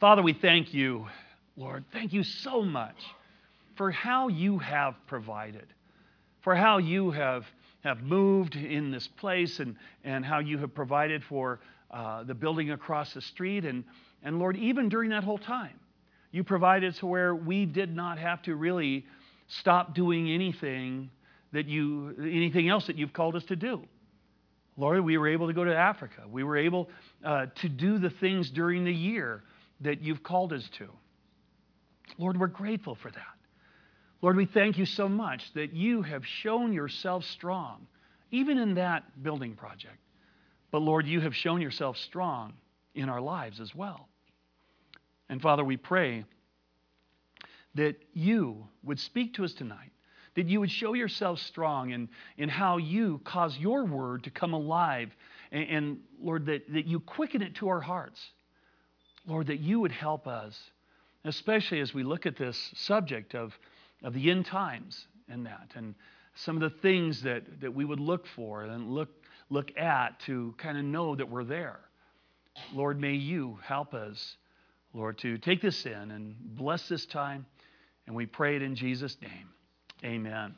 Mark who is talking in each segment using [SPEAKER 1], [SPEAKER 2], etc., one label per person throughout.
[SPEAKER 1] Father, we thank you, Lord. Thank you so much for how you have provided, for how you have moved in this place, and how you have provided for the building across the street. And Lord, even during that whole time, you provided to where we did not have to really stop doing anything else that you've called us to do. Lord, we were able to go to Africa. We were able to do the things during the year that you've called us to. Lord, we're grateful for that. Lord, we thank you so much that you have shown yourself strong, even in that building project. But Lord, you have shown yourself strong in our lives as well. And Father, we pray that you would speak to us tonight, that you would show yourself strong in how you cause your word to come alive. And Lord, that you quicken it to our hearts. Lord, that you would help us, especially as we look at this subject of the end times and some of the things that we would look for and look at to kind of know that we're there. Lord, may you help us, Lord, to take this in and bless this time. And we pray it in Jesus' name. Amen.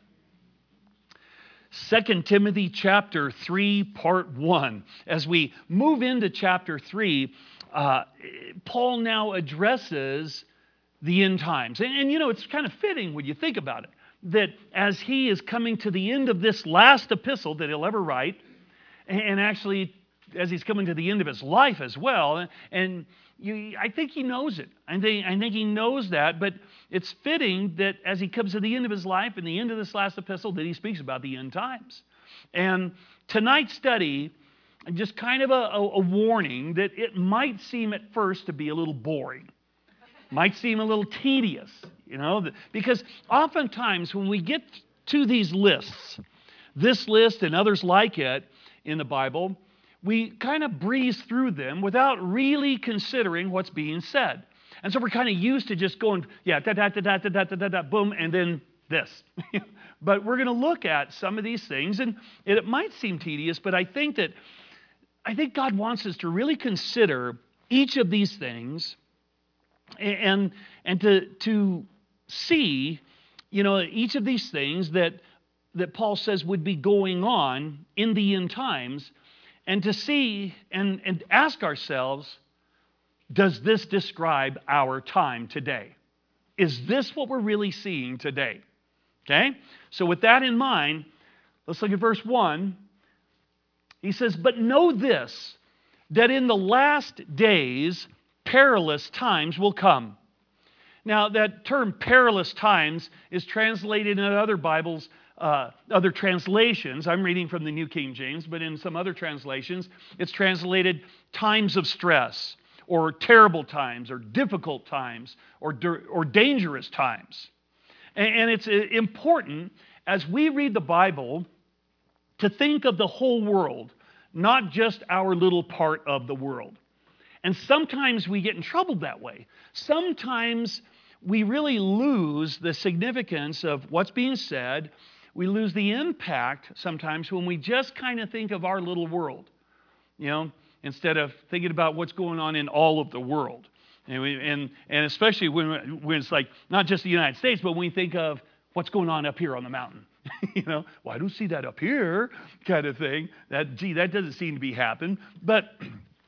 [SPEAKER 1] 2 Timothy chapter 3, part 1. As we move into chapter 3, Paul now addresses the end times. And you know, it's kind of fitting when you think about it, that as he is coming to the end of this last epistle that he'll ever write, and actually as he's coming to the end of his life as well, I think he knows it. I think he knows that, but it's fitting that as he comes to the end of his life and the end of this last epistle that he speaks about the end times. And tonight's study, just kind of a warning that it might seem at first to be a little boring. Might seem a little tedious, you know, because oftentimes when we get to these lists, this list and others like it in the Bible, we kind of breeze through them without really considering what's being said. And so we're kind of used to just going, yeah, boom, and then this. But we're going to look at some of these things, and it might seem tedious, but I think God wants us to really consider each of these things and to see, you know, each of these things that Paul says would be going on in the end times, and to see and ask ourselves, does this describe our time today? Is this what we're really seeing today? Okay? So with that in mind, let's look at verse 1. He says, "But know this, that in the last days perilous times will come." Now, that term perilous times is translated in other Bibles, other translations. I'm reading from the New King James, but in some other translations, it's translated times of stress, or terrible times, or difficult times, or dangerous times. And it's important, as we read the Bible, to think of the whole world, not just our little part of the world. And sometimes we get in trouble that way. Sometimes we really lose the significance of what's being said. We lose the impact sometimes when we just kind of think of our little world, you know, instead of thinking about what's going on in all of the world. And especially when it's like not just the United States, but when we think of what's going on up here on the mountain. You know, well, I don't see that up here kind of thing. That doesn't seem to be happening. But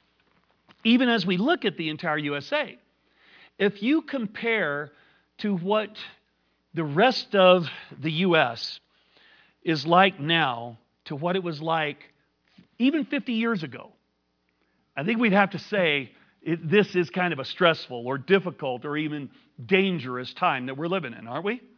[SPEAKER 1] even as we look at the entire USA, if you compare to what the rest of the U.S. is like now to what it was like even 50 years ago, I think we'd have to say this is kind of a stressful or difficult or even dangerous time that we're living in, aren't we?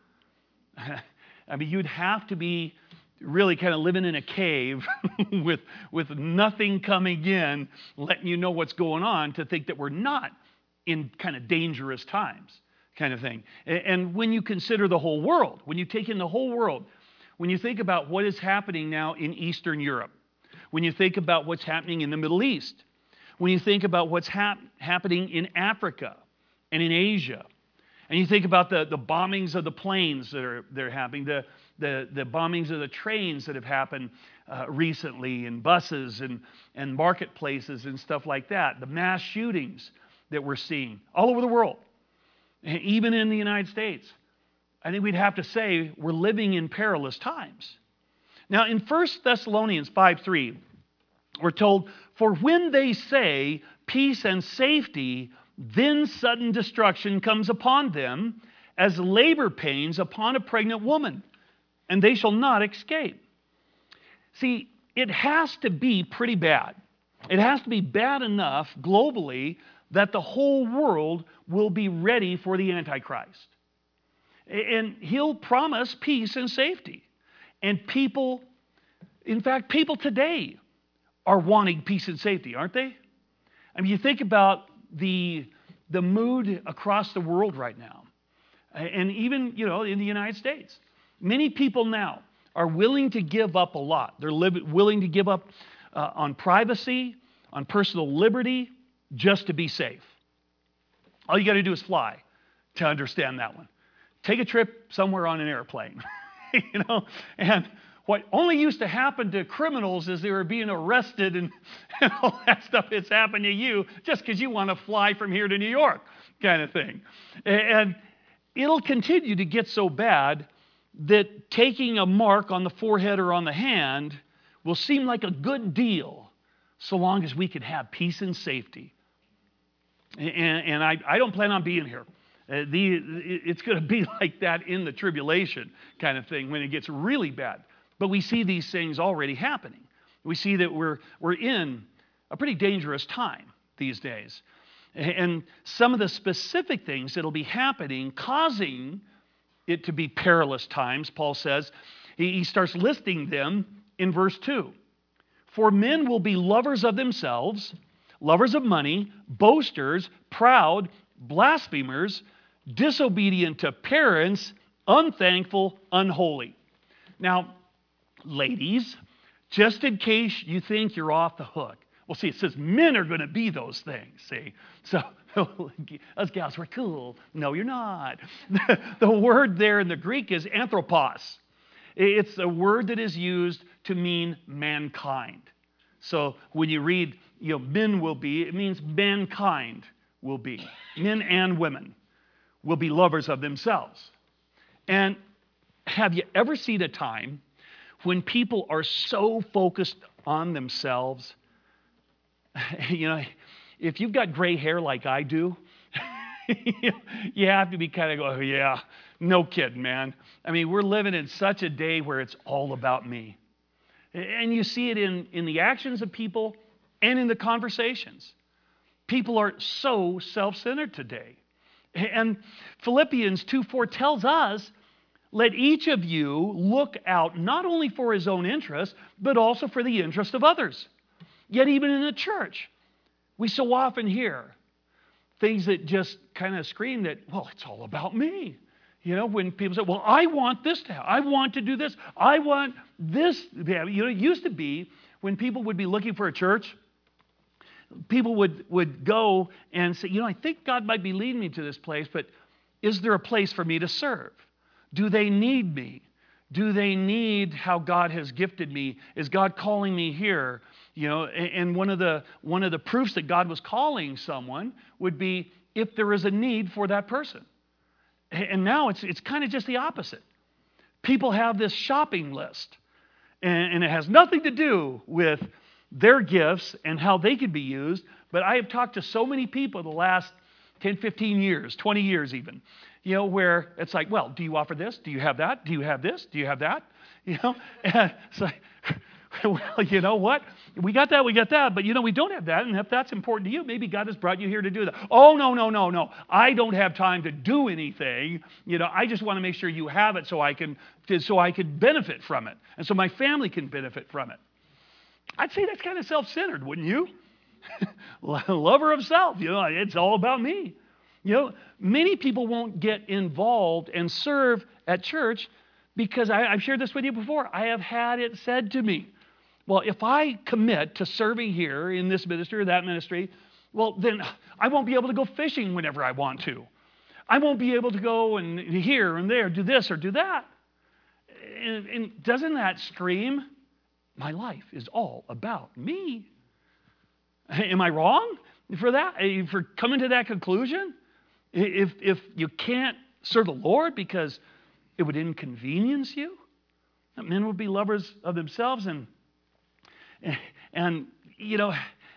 [SPEAKER 1] I mean, you'd have to be really kind of living in a cave with nothing coming in, letting you know what's going on, to think that we're not in kind of dangerous times kind of thing. And when you consider the whole world, when you take in the whole world, when you think about what is happening now in Eastern Europe, when you think about what's happening in the Middle East, when you think about what's happening in Africa and in Asia, and you think about the bombings of the planes that are happening, the bombings of the trains that have happened recently, and buses and marketplaces and stuff like that, the mass shootings that we're seeing all over the world, even in the United States, I think we'd have to say we're living in perilous times. Now, in 1 Thessalonians 5:3, we're told, "For when they say peace and safety, then sudden destruction comes upon them as labor pains upon a pregnant woman, and they shall not escape." See, it has to be pretty bad. It has to be bad enough globally that the whole world will be ready for the Antichrist. And he'll promise peace and safety. And people, in fact, people today are wanting peace and safety, aren't they? I mean, you think about the mood across the world right now, and even, in the United States. Many people now are willing to give up a lot. They're willing to give up on privacy, on personal liberty, just to be safe. All you got to do is fly to understand that one. Take a trip somewhere on an airplane, and what only used to happen to criminals is they were being arrested and all that stuff. It's happened to you just because you want to fly from here to New York, kind of thing. And it'll continue to get so bad that taking a mark on the forehead or on the hand will seem like a good deal so long as we can have peace and safety. And I don't plan on being here. It's going to be like that in the tribulation kind of thing when it gets really bad. But we see these things already happening. We see that we're in a pretty dangerous time these days. And some of the specific things that'll be happening, causing it to be perilous times, Paul says, he starts listing them in verse 2. "For men will be lovers of themselves, lovers of money, boasters, proud, blasphemers, disobedient to parents, unthankful, unholy." Now, ladies, just in case you think you're off the hook. Well, see, it says men are going to be those things, see? So, us gals, we're cool. No, you're not. The word there in the Greek is anthropos. It's a word that is used to mean mankind. So when you read, men will be, it means mankind will be. Men and women will be lovers of themselves. And have you ever seen a time when people are so focused on themselves? If you've got gray hair like I do, you have to be kind of go, "Oh, yeah, no kidding, man." I mean, we're living in such a day where it's all about me. And you see it in the actions of people and in the conversations. People are so self-centered today. And Philippians 2:4 tells us, "Let each of you look out not only for his own interest, but also for the interest of others." Yet even in the church, we so often hear things that just kind of scream that, well, it's all about me. When people say, well, I want this to happen. I want to do this. I want this to happen. It used to be when people would be looking for a church, people would go and say, I think God might be leading me to this place, but is there a place for me to serve? Do they need me? Do they need how God has gifted me? Is God calling me here? And one of the proofs that God was calling someone would be if there is a need for that person. And now it's kind of just the opposite. People have this shopping list, and it has nothing to do with their gifts and how they could be used. But I have talked to so many people the last 10, 15 years, 20 years even, where it's like, well, do you offer this? Do you have that? Do you have this? Do you have that? And it's like, well, you know what? We got that, but we don't have that, and if that's important to you, maybe God has brought you here to do that. Oh, no. I don't have time to do anything. I just want to make sure you have it so I can benefit from it, and so my family can benefit from it. I'd say that's kind of self-centered, wouldn't you? Lover of self, it's all about me. Many people won't get involved and serve at church because I've shared this with you before. I have had it said to me, well, if I commit to serving here in this ministry or that ministry, well, then I won't be able to go fishing whenever I want to. I won't be able to go and here and there, do this or do that. And doesn't that scream, my life is all about me? Am I wrong? for that, for coming to that conclusion? If you can't serve the Lord because it would inconvenience you, that men would be lovers of themselves, and you know,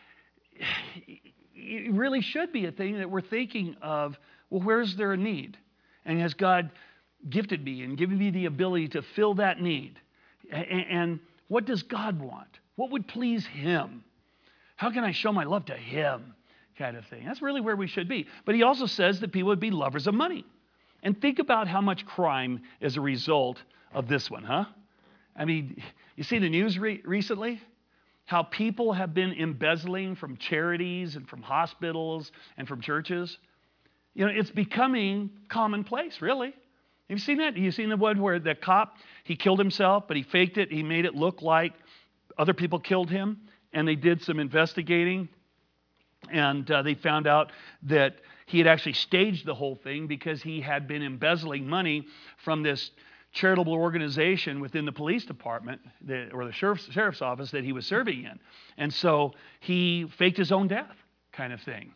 [SPEAKER 1] it really should be a thing that we're thinking of, well, where's there a need? And has God gifted me and given me the ability to fill that need? And what does God want? What would please Him? How can I show my love to Him? Kind of thing. That's really where we should be. But He also says that people would be lovers of money. And think about how much crime is a result of this one, huh? I mean, you see the news recently? How people have been embezzling from charities and from hospitals and from churches. You know, it's becoming commonplace, really. Have you seen that? You've seen the one where the cop, he killed himself, but he faked it. He made it look like other people killed him. And they did some investigating. And they found out that he had actually staged the whole thing because he had been embezzling money from this charitable organization within the police department or the sheriff's office that he was serving in. And so he faked his own death, kind of thing.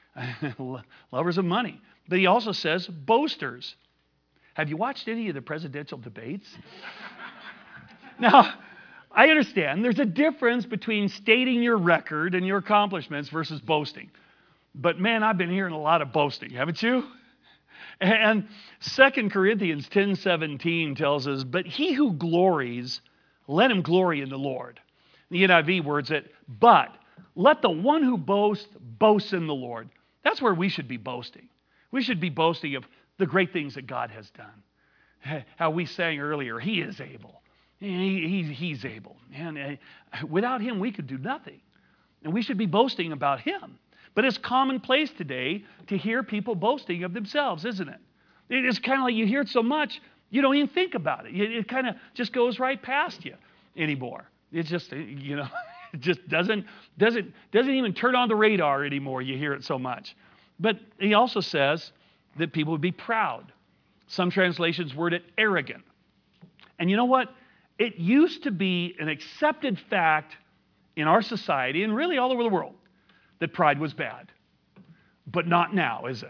[SPEAKER 1] Lovers of money. But he also says boasters. Have you watched any of the presidential debates? Now, I understand there's a difference between stating your record and your accomplishments versus boasting. But man, I've been hearing a lot of boasting, haven't you? And 2 Corinthians 10:17 tells us, but he who glories, let him glory in the Lord. The NIV words it, but let the one who boasts, boast in the Lord. That's where we should be boasting. We should be boasting of the great things that God has done. How we sang earlier, He is able. He's able. And without Him, we could do nothing. And we should be boasting about Him. But it's commonplace today to hear people boasting of themselves, isn't it? It's kind of like you hear it so much, you don't even think about it. It kind of just goes right past you anymore. It's just, you know, it just doesn't even turn on the radar anymore. You hear it so much. But he also says that people would be proud. Some translations word it arrogant. And you know what? It used to be an accepted fact in our society and really all over the world that pride was bad. But not now, is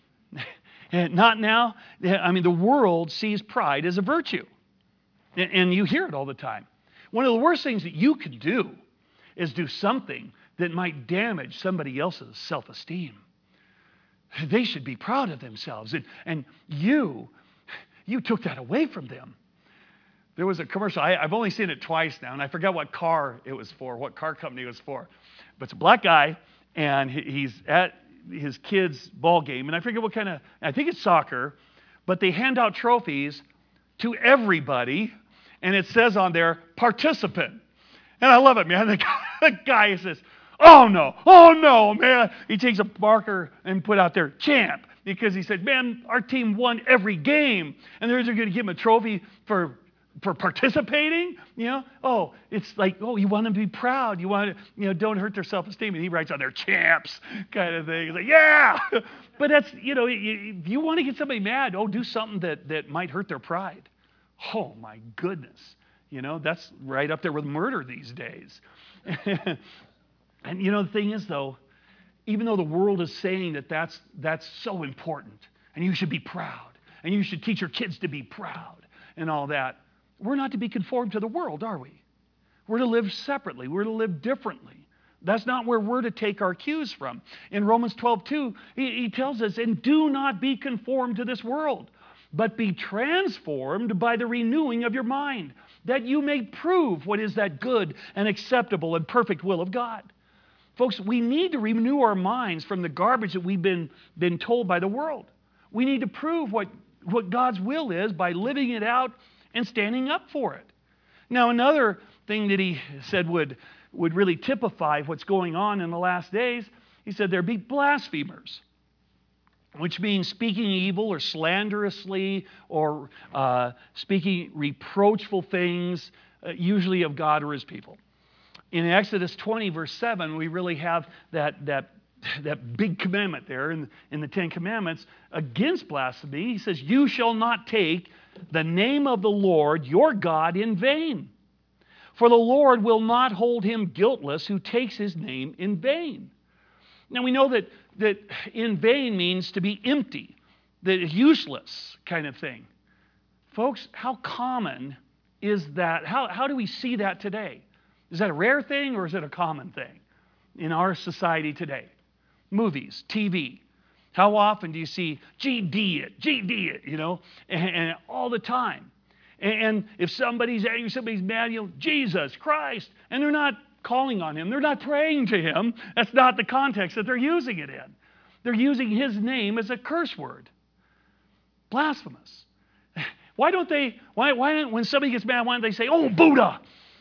[SPEAKER 1] it? Not now. I mean, the world sees pride as a virtue. And you hear it all the time. One of the worst things that you could do is do something that might damage somebody else's self-esteem. They should be proud of themselves. And you took that away from them. There was a commercial, I've only seen it twice now, and I forgot what car it was for, what car company it was for. But it's a black guy, and he's at his kid's ball game, and I forget what kind of, I think it's soccer, but they hand out trophies to everybody, and it says on there, participant. And I love it, man. The guy says, oh no, man. He takes a marker and put out there, champ, because he said, man, our team won every game, and they're going to give him a trophy for participating, you know? Oh, it's like, oh, you want them to be proud. You want to, you know, don't hurt their self-esteem. And he writes on their champs kind of thing. He's like, yeah. But that's, you know, if you want to get somebody mad, oh, do something that might hurt their pride. Oh, my goodness. You know, that's right up there with murder these days. And, you know, the thing is, though, even though the world is saying that that's so important, and you should be proud, and you should teach your kids to be proud, and all that, we're not to be conformed to the world, are we? We're to live separately. We're to live differently. That's not where we're to take our cues from. In Romans 12:2, he tells us, and do not be conformed to this world, but be transformed by the renewing of your mind, that you may prove what is that good and acceptable and perfect will of God. Folks, we need to renew our minds from the garbage that we've been told by the world. We need to prove what God's will is by living it out and standing up for it. Now, another thing that he said would really typify what's going on in the last days, he said there'd be blasphemers, which means speaking evil or slanderously or speaking reproachful things, usually of God or His people. In Exodus 20, verse 7, we really have that big commandment there in the Ten Commandments against blasphemy. He says, you shall not take the name of the Lord your God in vain. For the Lord will not hold him guiltless who takes His name in vain. Now we know that in vain means to be empty, that it's useless kind of thing. Folks, how common is that? How do we see that today? Is that a rare thing or is it a common thing in our society today? Movies, TV. How often do you see GD it, and all the time? And if somebody's angry, somebody's mad, Jesus Christ, and they're not calling on him, they're not praying to him. That's not the context that they're using it in. They're using his name as a curse word. Blasphemous. Why don't, when somebody gets mad, why don't they say, oh, Buddha,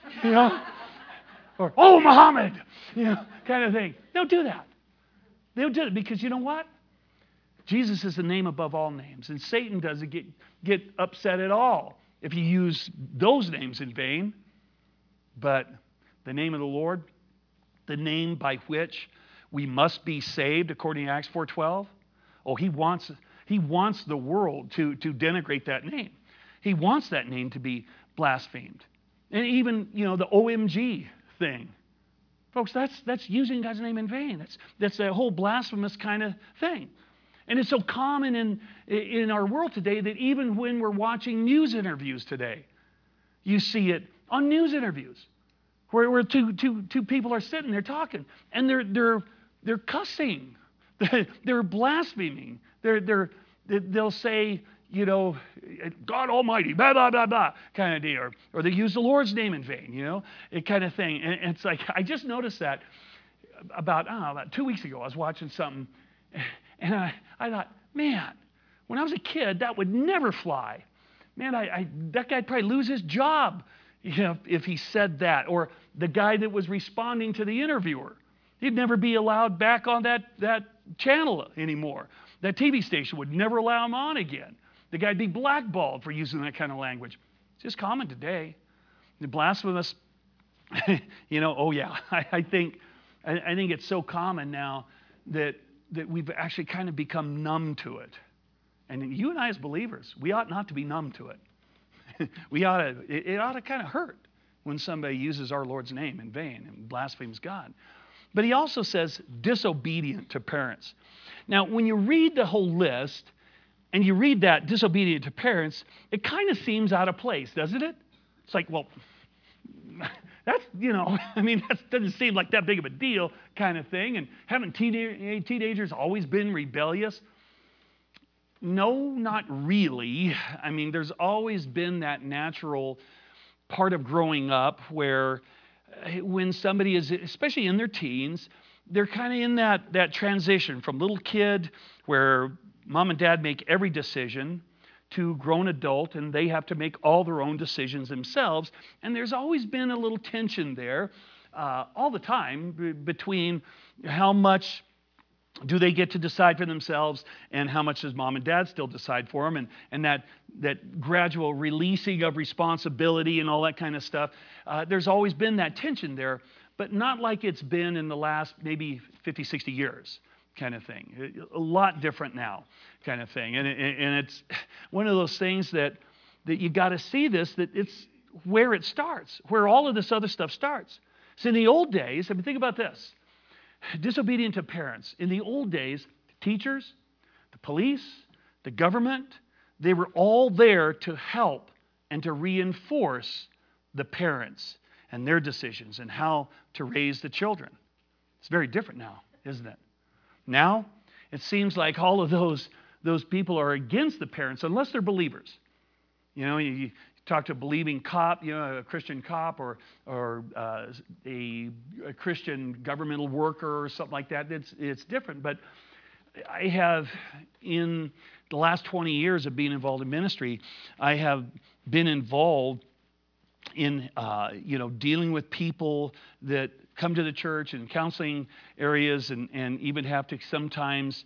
[SPEAKER 1] or oh, Muhammad, kind of thing. They'll do that. They'll do it because you know what? Jesus is the name above all names, and Satan doesn't get upset at all if you use those names in vain. But the name of the Lord, the name by which we must be saved, according to Acts 4:12, he wants the world to denigrate that name. He wants that name to be blasphemed. And even, the OMG thing. Folks, that's using God's name in vain. That's a whole blasphemous kind of thing. And it's so common in our world today that even when we're watching news interviews today, you see it on news interviews where two people are sitting there talking and they're cussing, they're blaspheming, they'll say, God Almighty, blah, blah, blah, blah, kind of deal. Or they use the Lord's name in vain, it kind of thing. And it's like, I just noticed that about 2 weeks ago, I was watching something, and I thought, man, when I was a kid, that would never fly. Man, that guy'd probably lose his job if he said that. Or the guy that was responding to the interviewer, he'd never be allowed back on that channel anymore. That TV station would never allow him on again. The guy'd be blackballed for using that kind of language. It's just common today. The blasphemous, oh yeah, I think it's so common now that we've actually kind of become numb to it. And you and I as believers, we ought not to be numb to it. It ought to kind of hurt when somebody uses our Lord's name in vain and blasphemes God. But he also says disobedient to parents. Now, when you read the whole list, and you read that disobedient to parents, it kind of seems out of place, doesn't it? It's like, well, that's, that doesn't seem like that big of a deal kind of thing. And haven't teenagers always been rebellious? No, not really. There's always been that natural part of growing up where when somebody is, especially in their teens, they're kind of in that transition from little kid where mom and dad make every decision to grown adult, and they have to make all their own decisions themselves. And there's always been a little tension there all the time between how much do they get to decide for themselves and how much does mom and dad still decide for them, and that gradual releasing of responsibility and all that kind of stuff. There's always been that tension there, but not like it's been in the last maybe 50, 60 years. Kind of thing. A lot different now kind of thing. And it's one of those things that you got to see this, that it's where it starts, where all of this other stuff starts. So in the old days, think about this. Disobedient to parents. In the old days, teachers, the police, the government, they were all there to help and to reinforce the parents and their decisions and how to raise the children. It's very different now, isn't it? Now, it seems like all of those people are against the parents unless they're believers. You talk to a believing cop, a Christian cop or a Christian governmental worker or something like that. It's different. But I have, in the last 20 years of being involved in ministry, I have been involved in dealing with people that come to the church and counseling areas and even have to sometimes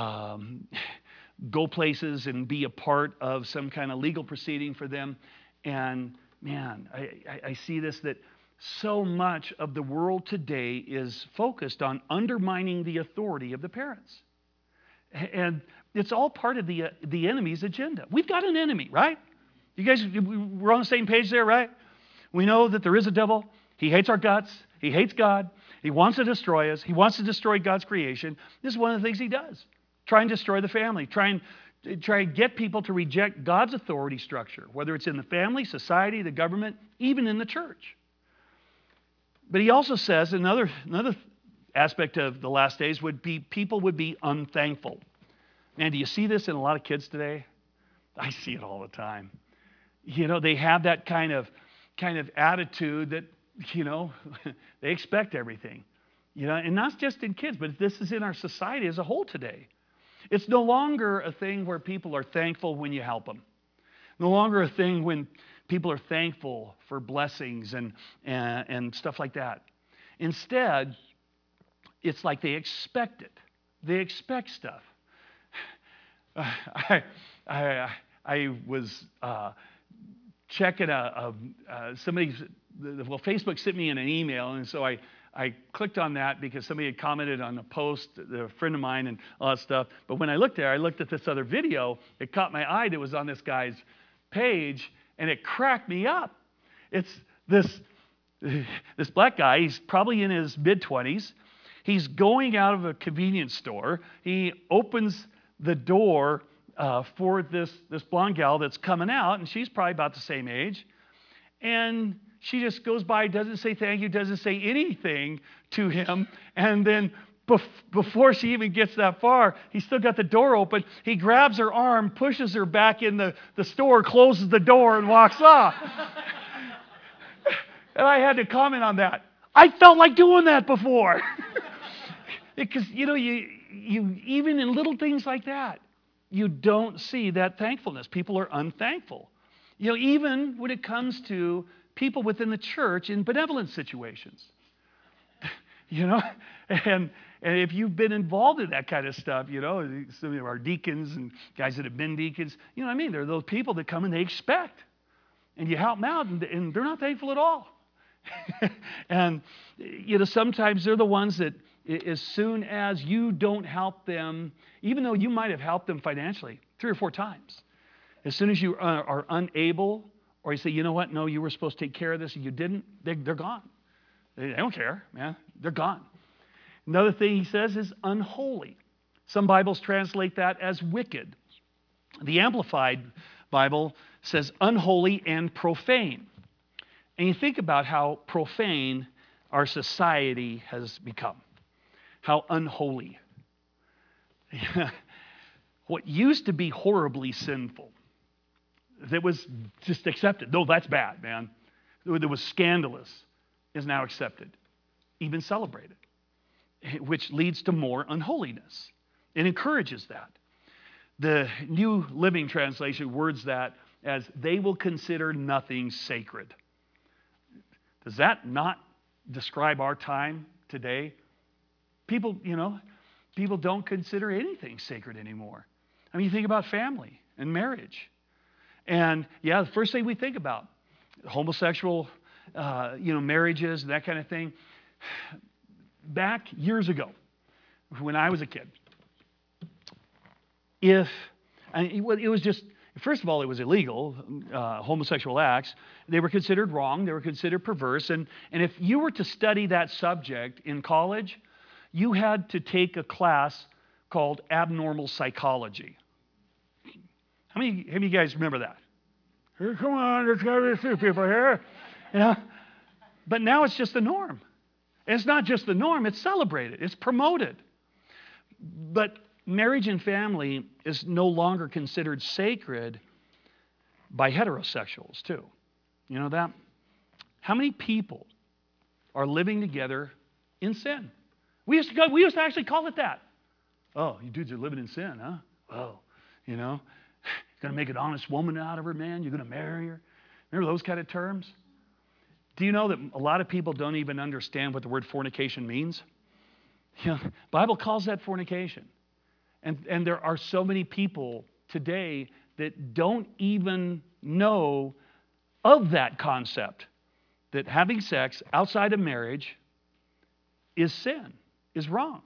[SPEAKER 1] go places and be a part of some kind of legal proceeding for them. And man, I see this, that so much of the world today is focused on undermining the authority of the parents. And it's all part of the enemy's agenda. We've got an enemy, right? You guys, we're on the same page there, right? We know that there is a devil. He hates our guts. He hates God. He wants to destroy us. He wants to destroy God's creation. This is one of the things he does. Try and destroy the family. Try and get people to reject God's authority structure, whether it's in the family, society, the government, even in the church. But he also says another aspect of the last days would be people would be unthankful. Man, do you see this in a lot of kids today? I see it all the time. You know, they have that kind of attitude that, you know, they expect everything. You know, and not just in kids, but this is in our society as a whole today. It's no longer a thing where people are thankful when you help them. No longer a thing when people are thankful for blessings and stuff like that. Instead, it's like they expect it. They expect stuff. I was checking Facebook sent me an email, and so I clicked on that because somebody had commented on a post, a friend of mine, and all that stuff. But when I looked there, I looked at this other video. It caught my eye that was on this guy's page, and it cracked me up. It's this black guy. He's probably in his mid-20s. He's going out of a convenience store. He opens the door for this blonde gal that's coming out, and she's probably about the same age. And she just goes by, doesn't say thank you, doesn't say anything to him. And then before she even gets that far, he's still got the door open. He grabs her arm, pushes her back in the store, closes the door, and walks off. And I had to comment on that. I felt like doing that before. Because, you know, you even in little things like that, you don't see that thankfulness. People are unthankful. You know, even when it comes to people within the church in benevolent situations. You know, and if you've been involved in that kind of stuff, you know, some of our deacons and guys that have been deacons, you know what I mean? They're those people that come and they expect. And you help them out, and they're not thankful at all. And, you know, sometimes they're the ones that as soon as you don't help them, even though you might have helped them financially 3 or 4 times, as soon as you are unable, or you say, you know what, no, you were supposed to take care of this and you didn't, they're gone. They don't care, man. They're gone. Another thing he says is unholy. Some Bibles translate that as wicked. The Amplified Bible says unholy and profane. And you think about how profane our society has become. How unholy. What used to be horribly sinful, that was just accepted. No, that's bad, man. That was scandalous, is now accepted, even celebrated, which leads to more unholiness. It encourages that. The New Living Translation words that as they will consider nothing sacred. Does that not describe our time today? People, you know, people don't consider anything sacred anymore. I mean, you think about family and marriage. And yeah, the first thing we think about, homosexual, marriages and that kind of thing. Back years ago, when I was a kid, it was just, first of all, it was illegal, homosexual acts. They were considered wrong. They were considered perverse. And if you were to study that subject in college, you had to take a class called abnormal psychology. How many of you guys remember that? Here, come on, there's got to be a few people here. You know? But now it's just the norm. And it's not just the norm, it's celebrated, it's promoted. But marriage and family is no longer considered sacred by heterosexuals, too. You know that? How many people are living together in sin? We used to actually call it that. Oh, you dudes are living in sin, huh? Oh, you know, you're going to make an honest woman out of her, man. You're going to marry her. Remember those kind of terms? Do you know that a lot of people don't even understand what the word fornication means? You know, the Bible calls that fornication. And there are so many people today that don't even know of that concept, that having sex outside of marriage is sin, is wrong.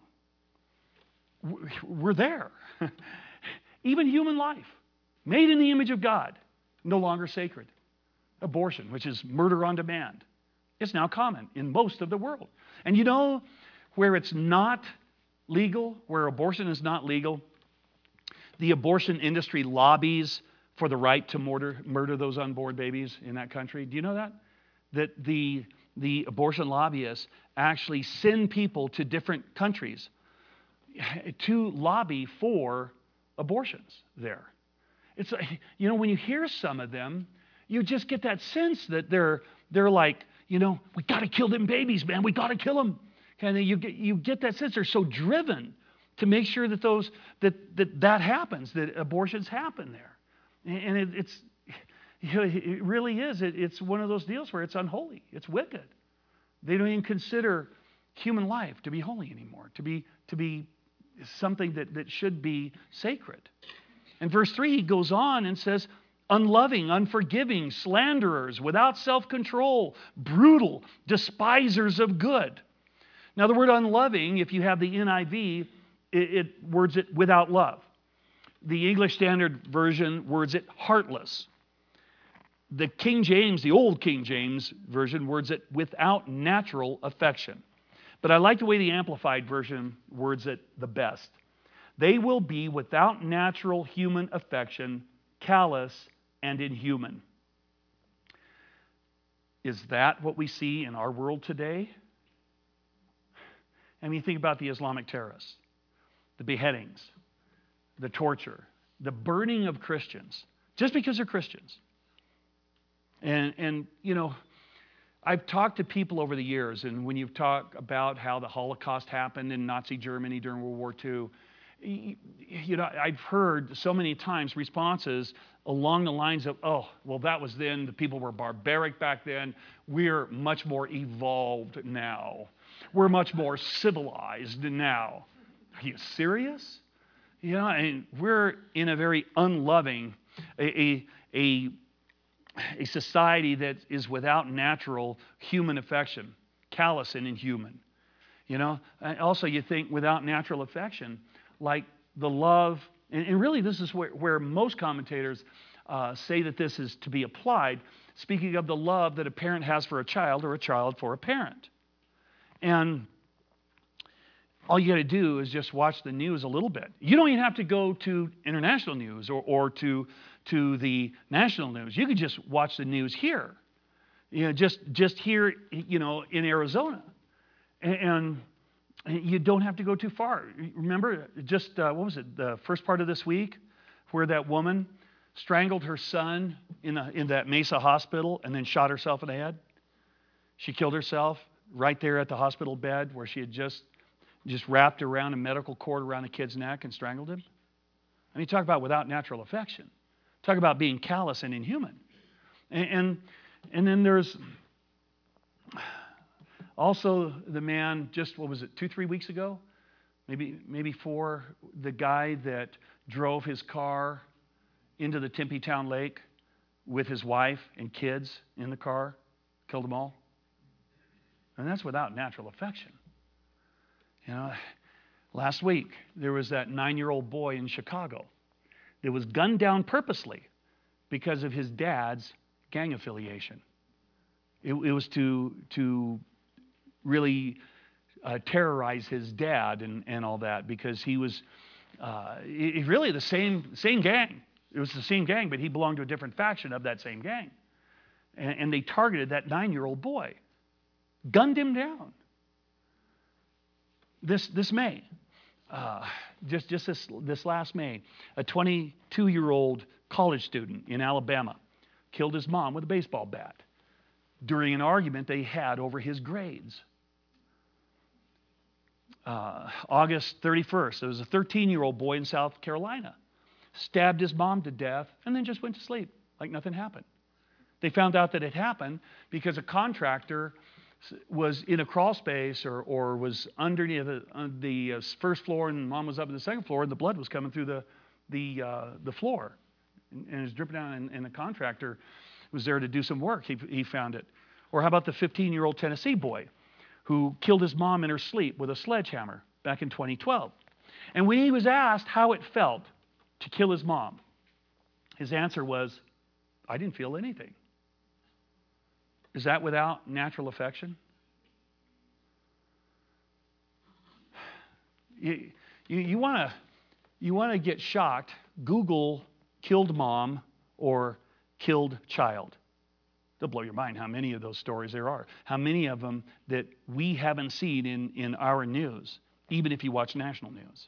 [SPEAKER 1] We're there. Even human life, made in the image of God, no longer sacred. Abortion, which is murder on demand, It's now common in most of the world. And you know where it's not legal, where abortion is not legal? The abortion industry lobbies for the right to murder those unborn babies in that country. Do you know that? That the abortion lobbyists actually send people to different countries to lobby for abortions there. It's, you know, when you hear some of them, you just get that sense that they're like, you know, we got to kill them babies, man. We got to kill them. And you get that sense they're so driven to make sure that that happens, that abortions happen there. And it's you know, it really is. It's one of those deals where it's unholy. It's wicked. They don't even consider human life to be holy anymore, to be something that should be sacred. In verse 3, he goes on and says, unloving, unforgiving, slanderers, without self-control, brutal, despisers of good. Now, the word unloving, if you have the NIV, it words it without love. The English Standard Version words it heartless. The King James, the old King James Version, words it without natural affection. But I like the way the Amplified Version words it the best. They will be without natural human affection, callous and inhuman. Is that what we see in our world today? I mean, think about the Islamic terrorists, the beheadings, the torture, the burning of Christians, just because they're Christians. And you know, I've talked to people over the years, and when you've talked about how the Holocaust happened in Nazi Germany during World War II, you know, I've heard so many times responses along the lines of, oh, well, that was then. The people were barbaric back then. We're much more evolved now. We're much more civilized now. Are you serious? You know, and we're in a very unloving, a society that is without natural human affection, callous and inhuman. You know, and also you think without natural affection, like the love, and really this is where most commentators say that this is to be applied, speaking of the love that a parent has for a child or a child for a parent. And all you got to do is just watch the news a little bit. You don't even have to go to international news or to the national news. You can just watch the news here. You know, just here, you know, in Arizona. And you don't have to go too far. Remember just, what was it, the first part of this week where that woman strangled her son in that Mesa hospital and then shot herself in the head? She killed herself right there at the hospital bed where she had just wrapped around a medical cord around the kid's neck and strangled him. I mean, talk about without natural affection. Talk about being callous and inhuman. And then there's also the man just, what was it, 2-3 weeks ago? Maybe 4, the guy that drove his car into the Tempe Town Lake with his wife and kids in the car, killed them all. And that's without natural affection. You know, last week there was that 9-year-old boy in Chicago that was gunned down purposely because of his dad's gang affiliation. It was to really terrorize his dad and all that, because he was really the same gang. It was the same gang, but he belonged to a different faction of that same gang. And they targeted that 9-year-old boy, gunned him down. This May, just this last May, a 22-year-old college student in Alabama killed his mom with a baseball bat during an argument they had over his grades. August 31st, there was a 13-year-old boy in South Carolina, stabbed his mom to death and then just went to sleep like nothing happened. They found out that it happened because a contractor was in a crawl space or was underneath the first floor, and mom was up in the second floor, and the blood was coming through the floor and it was dripping down, and the contractor was there to do some work. He found it. Or how about the 15-year-old Tennessee boy who killed his mom in her sleep with a sledgehammer back in 2012? And when he was asked how it felt to kill his mom, his answer was, I didn't feel anything. Is that without natural affection? You want to get shocked, Google killed mom or killed child. It'll blow your mind how many of those stories there are. How many of them that we haven't seen in our news, even if you watch national news.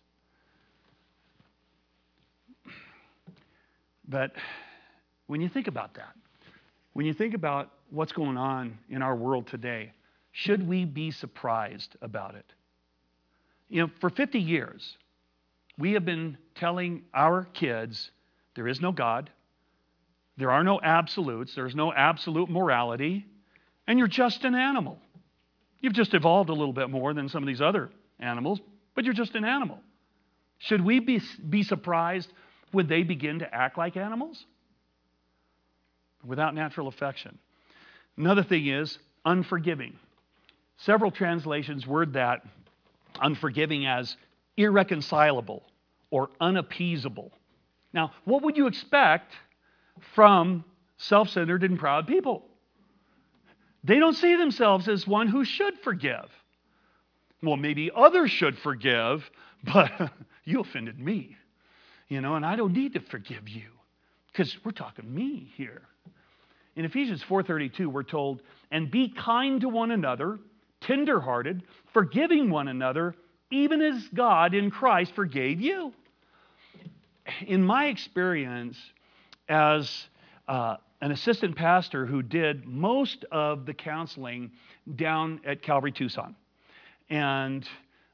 [SPEAKER 1] But when you think about that, when you think about what's going on in our world today, should we be surprised about it? You know, for 50 years, we have been telling our kids there is no God, there are no absolutes, there's no absolute morality, and you're just an animal. You've just evolved a little bit more than some of these other animals, but you're just an animal. Should we be surprised when they begin to act like animals? Without natural affection. Another thing is unforgiving. Several translations word that unforgiving as irreconcilable or unappeasable. Now, what would you expect from self-centered and proud people? They don't see themselves as one who should forgive. Well, maybe others should forgive, but you offended me, and I don't need to forgive you because we're talking me here. In Ephesians 4:32, we're told, and be kind to one another, tenderhearted, forgiving one another, even as God in Christ forgave you. In my experience as an assistant pastor who did most of the counseling down at Calvary Tucson, and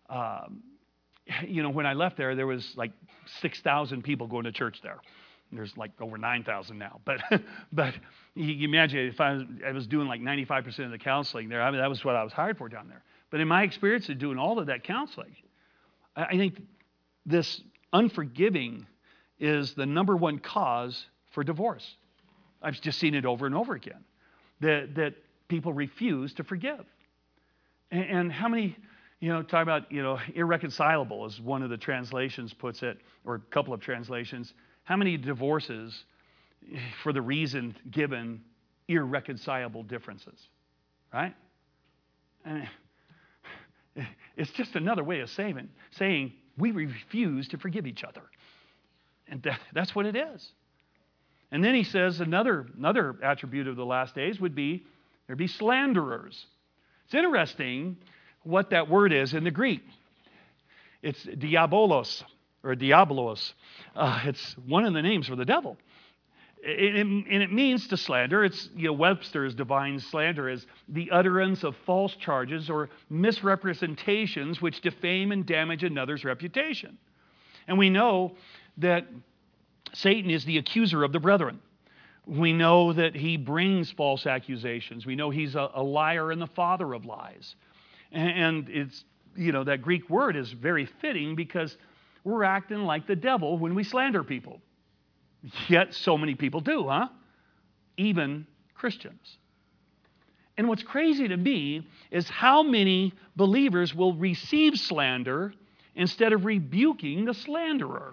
[SPEAKER 1] when I left there was like 6,000 people going to church there. There's like over 9,000 now. But you imagine if I was doing like 95% of the counseling there, that was what I was hired for down there. But in my experience of doing all of that counseling, I think this unforgiving is the number one cause for divorce. I've just seen it over and over again, that people refuse to forgive. And how many, talk about, irreconcilable as one of the translations puts it, or a couple of translations. How many divorces for the reason given irreconcilable differences, right? And it's just another way of saying we refuse to forgive each other. And that's what it is. And then he says another attribute of the last days would be there'd be slanderers. It's interesting what that word is in the Greek. It's diabolos. Or diabolos. It's one of the names for the devil. And it means to slander. It's, Webster's defines slander as the utterance of false charges or misrepresentations which defame and damage another's reputation. And we know that Satan is the accuser of the brethren. We know that he brings false accusations. We know he's a liar and the father of lies. And it's, that Greek word is very fitting because we're acting like the devil when we slander people. Yet so many people do, huh? Even Christians. And what's crazy to me is how many believers will receive slander instead of rebuking the slanderer.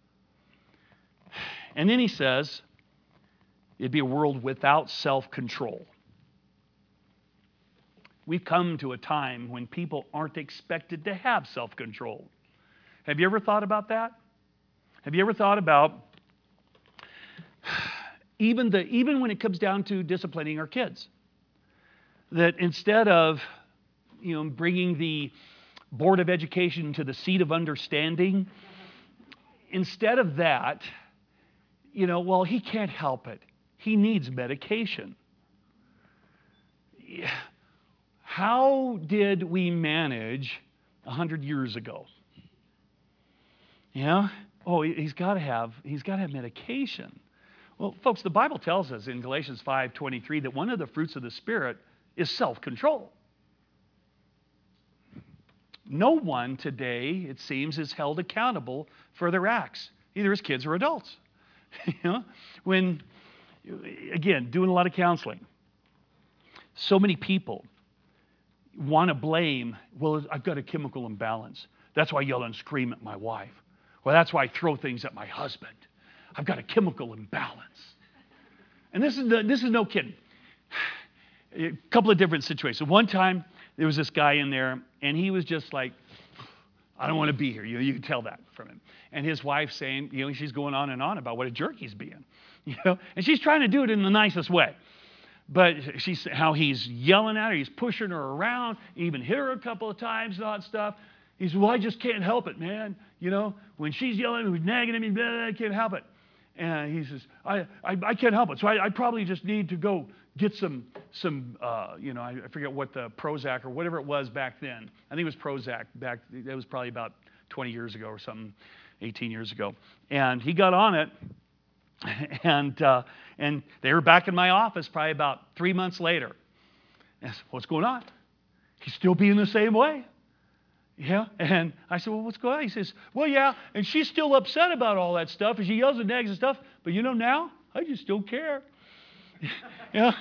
[SPEAKER 1] And then he says, it'd be a world without self-control. We've come to a time when people aren't expected to have self-control. Have you ever thought about that? Have you ever thought about even when it comes down to disciplining our kids, that instead of bringing the Board of Education to the seat of understanding, instead of that, well, he can't help it. He needs medication. How did we manage 100 years ago? He's got to have medication. Well, folks, the Bible tells us in Galatians 5:23 that one of the fruits of the Spirit is self-control. No one today, it seems, is held accountable for their acts, either as kids or adults. When, again, doing a lot of counseling, so many people want to blame, well, I've got a chemical imbalance. That's why I yell and scream at my wife. Well, that's why I throw things at my husband. I've got a chemical imbalance. And this is no kidding. a couple of different situations. One time, there was this guy in there, and he was just like, I don't want to be here. You can tell that from him. And his wife saying, she's going on and on about what a jerk he's being. And she's trying to do it in the nicest way. But how he's yelling at her, he's pushing her around, even hit her a couple of times and all that stuff. He said, well, I just can't help it, man. When she's yelling at me, nagging at me, blah, I can't help it. And he says, I can't help it. So I probably just need to go get some I forget what the Prozac or whatever it was back then. I think it was Prozac that was probably about 20 years ago or something, 18 years ago. And he got on it, and they were back in my office probably about 3 months later. And I said, what's going on? He's still being the same way. Yeah, and I said, well, what's going on? He says, well, yeah, and she's still upset about all that stuff, and she yells and nags and stuff, but now, I just don't care. And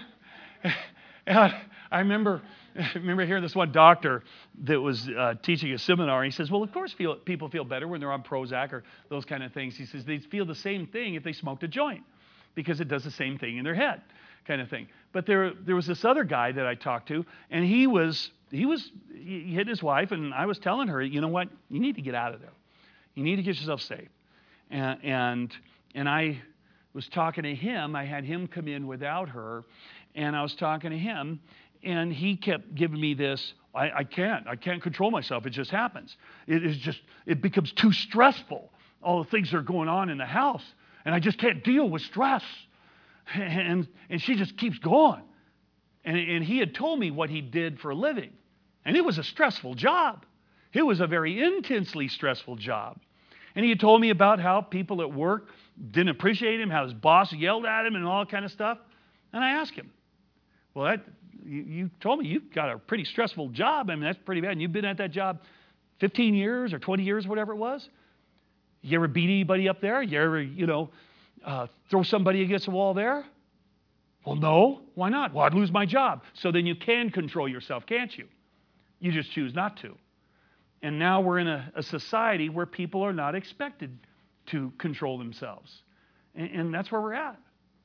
[SPEAKER 1] I remember hearing this one doctor that was teaching a seminar, and he says, well, of course people feel better when they're on Prozac or those kind of things. He says they feel the same thing if they smoked a joint because it does the same thing in their head kind of thing. But there was this other guy that I talked to, and he hit his wife, and I was telling her, you know what, you need to get out of there. You need to get yourself safe. And I was talking to him. I had him come in without her, and I was talking to him, and he kept giving me this, I can't control myself. It just happens. It becomes too stressful. All the things that are going on in the house, and I just can't deal with stress. And she just keeps going. And he had told me what he did for a living. And it was a stressful job. It was a very intensely stressful job. And he had told me about how people at work didn't appreciate him, how his boss yelled at him and all that kind of stuff. And I asked him, well, you told me you've got a pretty stressful job. I mean, that's pretty bad. And you've been at that job 15 years or 20 years, whatever it was. You ever beat anybody up there? You ever, throw somebody against the wall there? Well, no. Why not? Well, I'd lose my job. So then you can control yourself, can't you? You just choose not to. And now we're in a society where people are not expected to control themselves. And that's where we're at.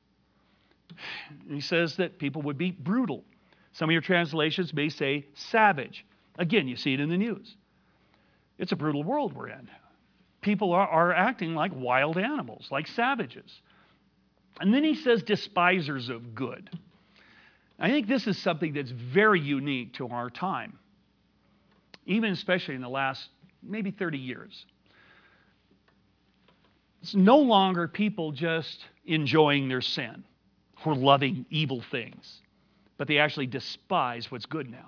[SPEAKER 1] He says that people would be brutal. Some of your translations may say savage. Again, you see it in the news. It's a brutal world we're in. People are acting like wild animals, like savages. And then he says despisers of good. I think this is something that's very unique to our time, even especially in the last maybe 30 years. It's no longer people just enjoying their sin or loving evil things, but they actually despise what's good now.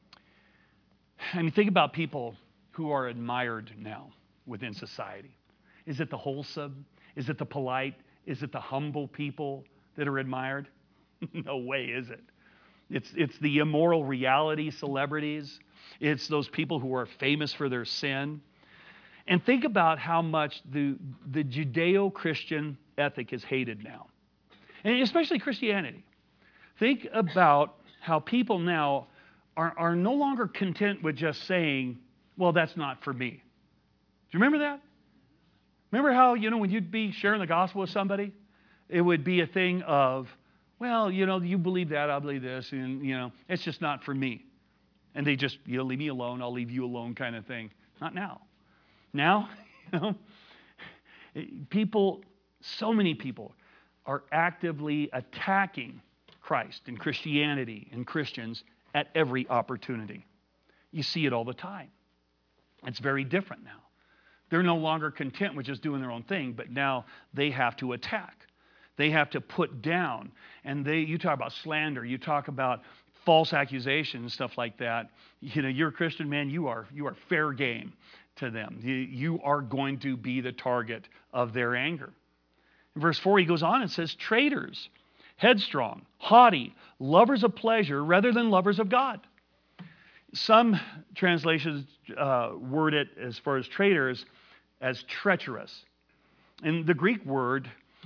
[SPEAKER 1] I mean, think about people who are admired now within society. Is it the wholesome? Is it the polite? Is it the humble people that are admired? No way is it. It's the immoral reality celebrities. It's those people who are famous for their sin. And think about how much the Judeo-Christian ethic is hated now, and especially Christianity. Think about how people now are no longer content with just saying, well, that's not for me. Do you remember that? Remember how, when you'd be sharing the gospel with somebody, it would be a thing of, well, you believe that, I believe this, and, it's just not for me. And they just, leave me alone, I'll leave you alone kind of thing. Not now. Now, so many people are actively attacking Christ and Christianity and Christians at every opportunity. You see it all the time. It's very different now. They're no longer content with just doing their own thing, but now they have to attack. They have to put down. And you talk about slander, you talk about false accusations and stuff like that. You're a Christian, man, you are fair game to them. You are going to be the target of their anger. In verse 4, he goes on and says, traitors, headstrong, haughty, lovers of pleasure rather than lovers of God. Some translations word it as far as traitors as treacherous. And the Greek word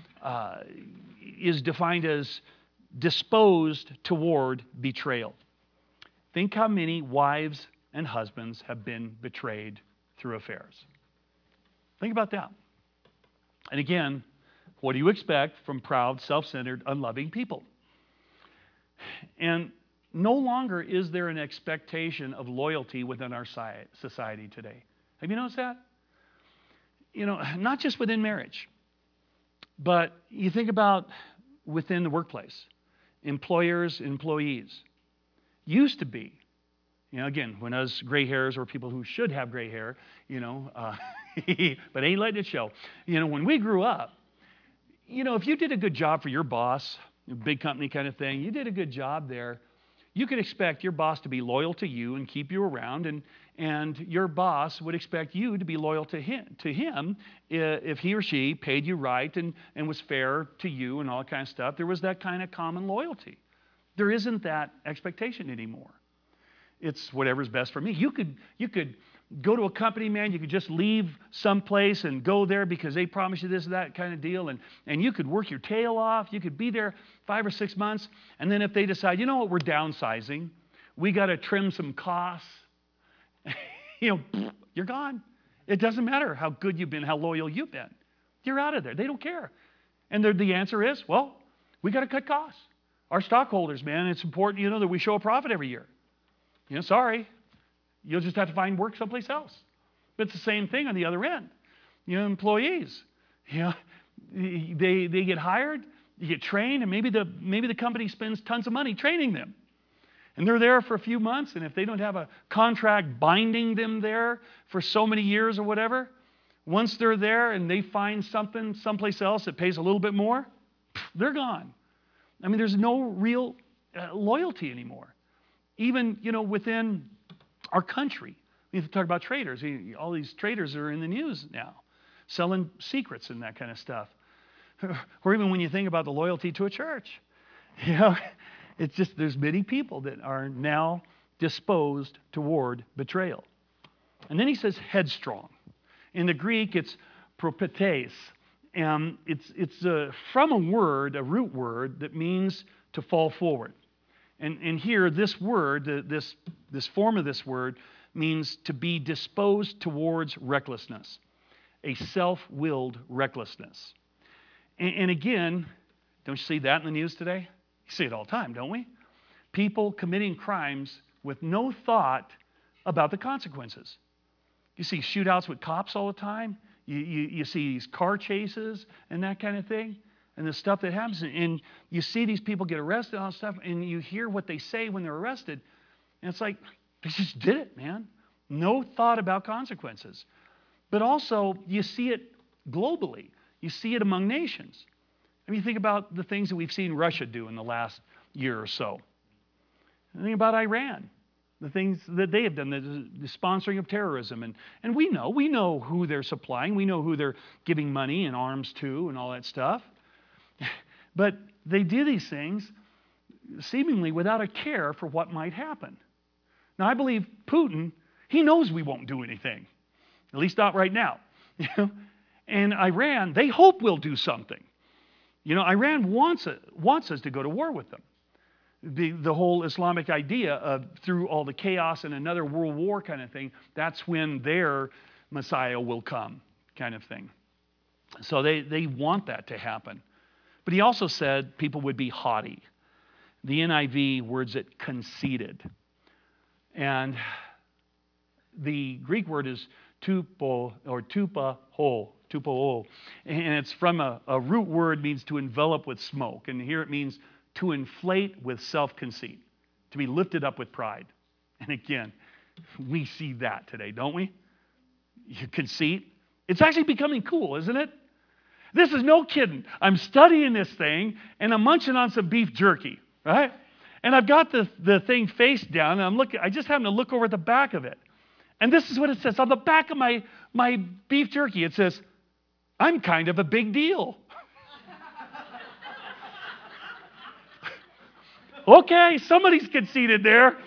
[SPEAKER 1] is defined as disposed toward betrayal. Think how many wives and husbands have been betrayed through affairs. Think about that. And again, what do you expect from proud, self-centered, unloving people? And no longer is there an expectation of loyalty within our society today. Have you noticed that? Not just within marriage, but you think about within the workplace, employers, employees. Used to be, again, when us gray hairs or people who should have gray hair, but ain't letting it show. When we grew up, if you did a good job for your boss, a big company kind of thing, you did a good job there, you could expect your boss to be loyal to you and keep you around, and your boss would expect you to be loyal to him if he or she paid you right and was fair to you and all that kind of stuff. There was that kind of common loyalty. There isn't that expectation anymore. It's whatever's best for me. You could go to a company, man, you could just leave someplace and go there because they promise you this or that kind of deal, and you could work your tail off. You could be there 5 or 6 months, and then if they decide, you know what, we're downsizing, we got to trim some costs, you're gone. It doesn't matter how good you've been, how loyal you've been. You're out of there. They don't care. And the answer is, well, we got to cut costs. Our stockholders, man, it's important, that we show a profit every year. Sorry. You'll just have to find work someplace else. But it's the same thing on the other end. Employees, they get hired, you get trained, and maybe the company spends tons of money training them. And they're there for a few months, and if they don't have a contract binding them there for so many years or whatever, once they're there and they find something someplace else that pays a little bit more, they're gone. I mean, there's no real loyalty anymore. Even, within our country. We have to talk about traders. All these traders are in the news now, selling secrets and that kind of stuff. Or even when you think about the loyalty to a church. It's just there's many people that are now disposed toward betrayal. And then he says headstrong. In the Greek, it's propetes. And it's from a root word that means to fall forward. And here, this word, this form of this word, means to be disposed towards recklessness, a self-willed recklessness. And again, don't you see that in the news today? You see it all the time, don't we? People committing crimes with no thought about the consequences. You see shootouts with cops all the time. You see these car chases and that kind of thing. And the stuff that happens, and you see these people get arrested and all that stuff, and you hear what they say when they're arrested, and it's like, they just did it, man. No thought about consequences. But also, you see it globally. You see it among nations. I mean, think about the things that we've seen Russia do in the last year or so. Think about Iran, the things that they have done, the sponsoring of terrorism. And we know who they're supplying. We know who they're giving money and arms to and all that stuff. But they do these things seemingly without a care for what might happen. Now, I believe Putin, he knows we won't do anything, at least not right now. And Iran, they hope we'll do something. Iran wants us to go to war with them. The whole Islamic idea of through all the chaos and another world war kind of thing, that's when their Messiah will come kind of thing. So they want that to happen. But he also said people would be haughty. The NIV words it conceited. And the Greek word is tupo or tupo. And it's from a root word, means to envelop with smoke. And here it means to inflate with self-conceit, to be lifted up with pride. And again, we see that today, don't we? Conceit. It's actually becoming cool, isn't it? This is no kidding. I'm studying this thing, and I'm munching on some beef jerky, right? And I've got the thing face down, and I just happen to look over at the back of it. And this is what it says. On the back of my beef jerky, it says, I'm kind of a big deal. Okay, somebody's conceited there.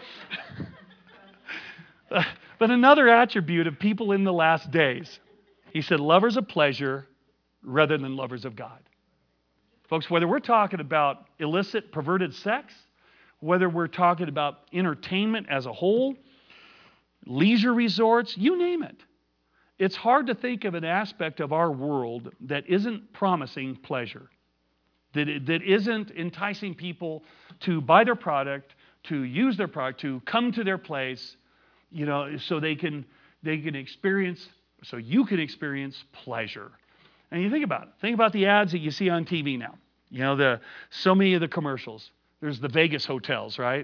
[SPEAKER 1] But another attribute of people in the last days, he said, lovers of pleasure rather than lovers of God. Folks, whether we're talking about illicit, perverted sex, whether we're talking about entertainment as a whole, leisure resorts, you name it. It's hard to think of an aspect of our world that isn't promising pleasure, that isn't enticing people to buy their product, to use their product, to come to their place, so they can experience, so you can experience pleasure. And you think about it. Think about the ads that you see on TV now. So many of the commercials. There's the Vegas hotels, right?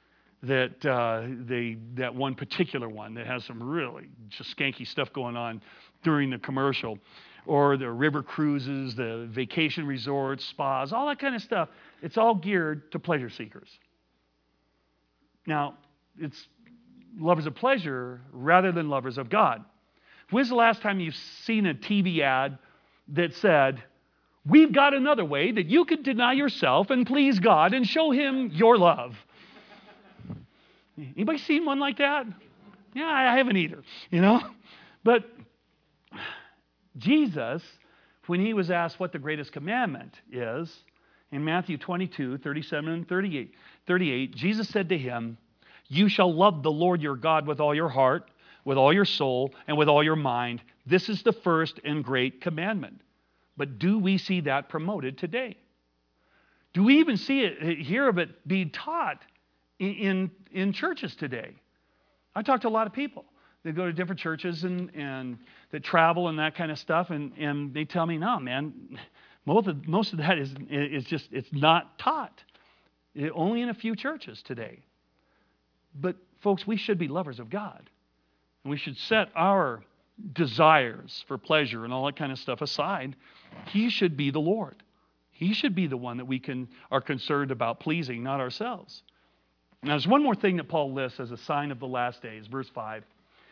[SPEAKER 1] That one particular one that has some really just skanky stuff going on during the commercial, or the river cruises, the vacation resorts, spas, all that kind of stuff. It's all geared to pleasure seekers. Now, it's lovers of pleasure rather than lovers of God. When's the last time you've seen a TV ad that said, "We've got another way that you can deny yourself and please God and show Him your love"? Anybody seen one like that? Yeah, I haven't either, But Jesus, when He was asked what the greatest commandment is, in Matthew 22, 37 and 38, Jesus said to him, "You shall love the Lord your God with all your heart, with all your soul, and with all your mind. This is the first and great commandment." But do we see that promoted today? Do we even hear of it being taught in churches today? I talk to a lot of people. They go to different churches and that travel and that kind of stuff, and they tell me, "No, man, most of that is just, it's not taught. Only in a few churches today." But folks, we should be lovers of God. And we should set our desires for pleasure and all that kind of stuff aside. He should be the Lord. He should be the one that we are concerned about pleasing, not ourselves. Now, there's one more thing that Paul lists as a sign of the last days. Verse 5.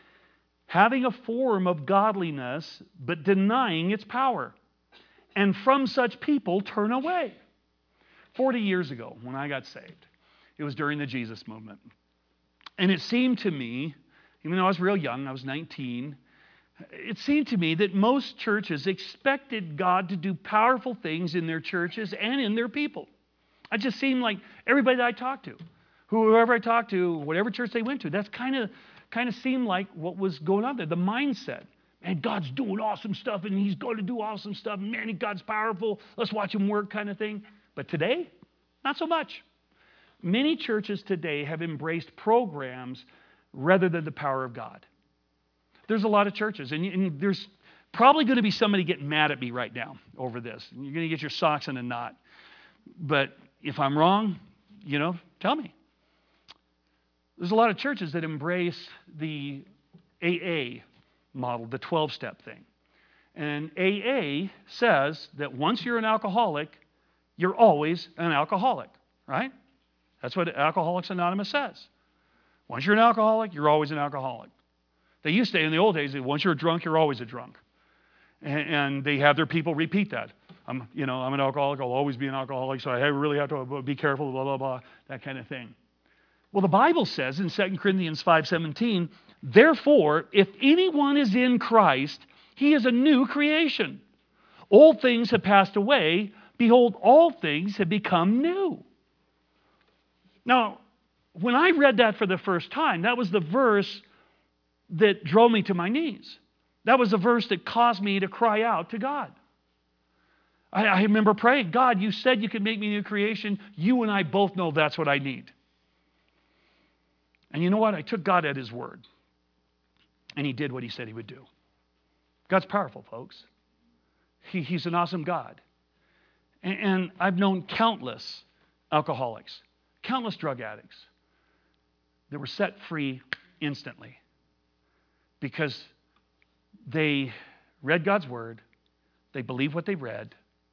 [SPEAKER 1] Having a form of godliness, but denying its power. And from such people turn away. 40 years ago, when I got saved, it was during the Jesus movement. And it seemed to me, even though I was real young, I was 19, it seemed to me that most churches expected God to do powerful things in their churches and in their people. It just seemed like everybody that I talked to, whoever I talked to, whatever church they went to, that's kind of seemed like what was going on there, the mindset. Man, God's doing awesome stuff, and He's going to do awesome stuff. Man, God's powerful. Let's watch Him work, kind of thing. But today, not so much. Many churches today have embraced programs rather than the power of God. There's a lot of churches, and there's probably going to be somebody getting mad at me right now over this. And you're going to get your socks in a knot. But if I'm wrong, tell me. There's a lot of churches that embrace the AA model, the 12-step thing. And AA says that once you're an alcoholic, you're always an alcoholic, right? That's what Alcoholics Anonymous says. Once you're an alcoholic, you're always an alcoholic. They used to say in the old days, once you're a drunk, you're always a drunk. And they have their people repeat that. I'm an alcoholic, I'll always be an alcoholic, so I really have to be careful, blah, blah, blah, that kind of thing. Well, the Bible says in 2 Corinthians 5:17, "Therefore, if anyone is in Christ, he is a new creation. Old things have passed away. Behold, all things have become new." Now, when I read that for the first time, that was the verse that drove me to my knees. That was the verse that caused me to cry out to God. I remember praying, "God, you said you could make me a new creation. You and I both know that's what I need." And you know what? I took God at His word. And He did what He said He would do. God's powerful, folks. He's an awesome God. And I've known countless alcoholics, countless drug addicts that were set free instantly because they read God's word, they believed what they read,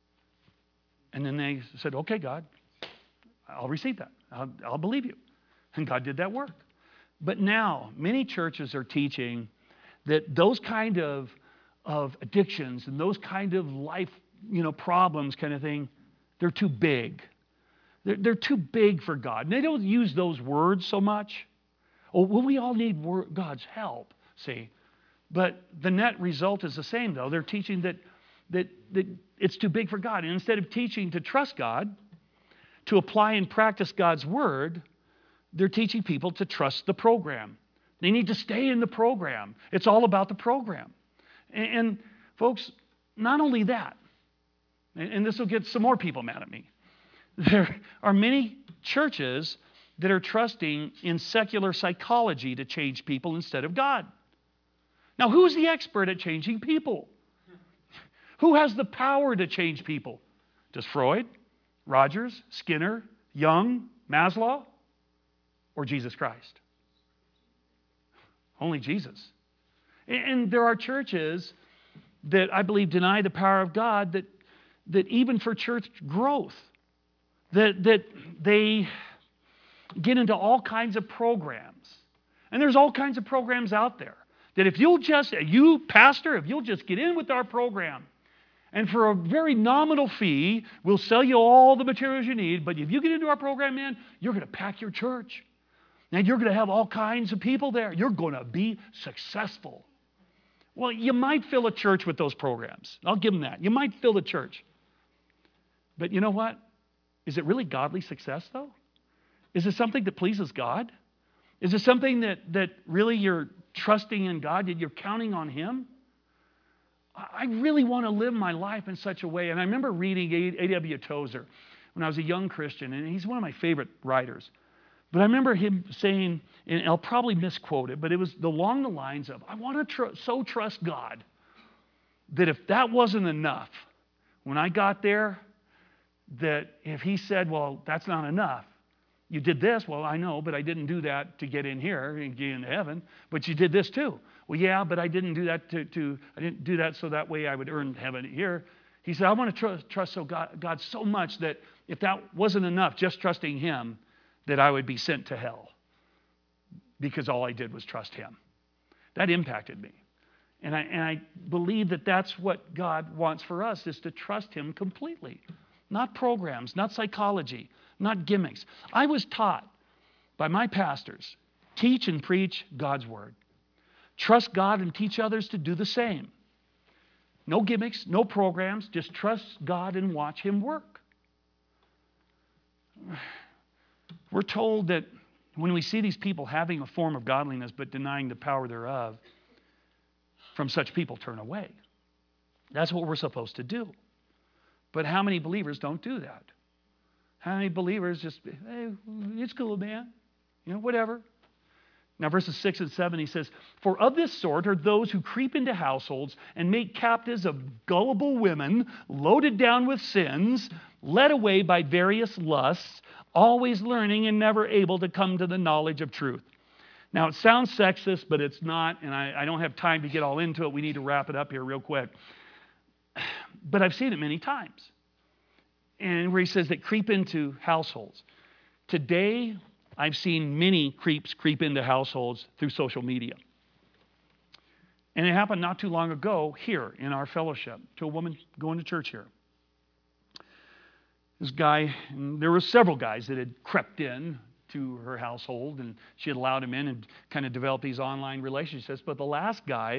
[SPEAKER 1] and then they said, "Okay, God, I'll receive that. I'll believe you." And God did that work. But now, many churches are teaching that those kind of addictions and those kind of life, problems kind of thing, they're too big. They're too big for God. And they don't use those words so much. Oh, well, we all need God's help, see. But the net result is the same, though. They're teaching that it's too big for God. And instead of teaching to trust God, to apply and practice God's word, they're teaching people to trust the program. They need to stay in the program. It's all about the program. And folks, not only that, and this will get some more people mad at me, there are many churches that are trusting in secular psychology to change people instead of God. Now, who's the expert at changing people? Who has the power to change people? Does Freud, Rogers, Skinner, Jung, Maslow, or Jesus Christ? Only Jesus. And there are churches that I believe deny the power of God, that even for church growth, that they get into all kinds of programs. And there's all kinds of programs out there that if you'll just, you pastor, if you'll just get in with our program, and for a very nominal fee, we'll sell you all the materials you need, but if you get into our program, man, you're going to pack your church. And you're going to have all kinds of people there. You're going to be successful. Well, you might fill a church with those programs. I'll give them that. You might fill a church. But you know what? Is it really godly success, though? Is it something that pleases God? Is it something that really you're trusting in God, that you're counting on Him? I really want to live my life in such a way. And I remember reading A.W. Tozer when I was a young Christian, and he's one of my favorite writers. But I remember him saying, and I'll probably misquote it, but it was along the lines of, I want to so trust God that if that wasn't enough, when I got there, that if He said, well, that's not enough, you did this, well, I know, but I didn't do that to get in here and get into heaven, but you did this too. Well, yeah, but I didn't do that I didn't do that so that way I would earn heaven here. He said, I want to trust God so much that if that wasn't enough, just trusting Him, that I would be sent to hell because all I did was trust Him. That impacted me. And I believe that that's what God wants for us, is to trust Him completely. Not programs, not psychology, not gimmicks. I was taught by my pastors, teach and preach God's Word. Trust God and teach others to do the same. No gimmicks, no programs, just trust God and watch Him work. We're told that when we see these people having a form of godliness but denying the power thereof, from such people turn away. That's what we're supposed to do. But how many believers don't do that? How many believers just, hey, it's cool, man. You know, whatever. Now, verses 6 and 7, he says, for of this sort are those who creep into households and make captives of gullible women, loaded down with sins, led away by various lusts, always learning and never able to come to the knowledge of truth. Now, it sounds sexist, but it's not, and I don't have time to get all into it. We need to wrap it up here real quick. But I've seen it many times. And where he says that creep into households. Today, I've seen many creeps creep into households through social media. And it happened not too long ago here in our fellowship to a woman going to church here. This guy, and there were several guys that had crept in to her household, and she had allowed him in and kind of developed these online relationships. But the last guy,